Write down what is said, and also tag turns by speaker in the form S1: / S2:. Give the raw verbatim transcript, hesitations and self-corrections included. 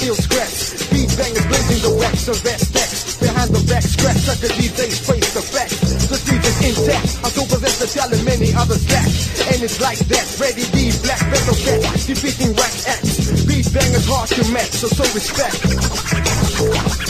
S1: feel scratch. Beat bangers blazing the wax of that stacks. Behind the back scratch, sucker D Js face the facts. The street is intact, I so possess the talent many others lack. And it's like that, Ready D, Black Metal Cat, defeating whack acts. Beat bangers hard to match, so so respect.